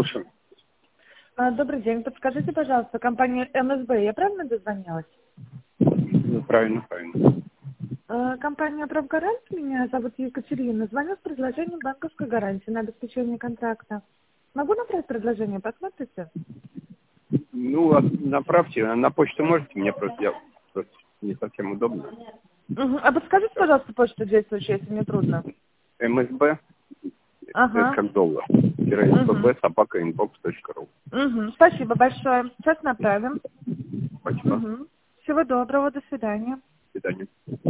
слушаю. Добрый день. Подскажите, пожалуйста, компания МСБ, я правильно дозвонилась? Правильно. Компания «Правгарант», меня зовут Екатерина. Звоню с предложением банковской гарантии на обеспечение контракта. Могу направить предложение, посмотрите? Направьте. На почту можете мне просто не совсем удобно. А подскажите, пожалуйста, почту действующую, если не трудно. МСБ, Ага. как доллар, _sbb@inbox.ru. Спасибо большое. Сейчас направим. Спасибо. Всего доброго, до свидания. До свидания.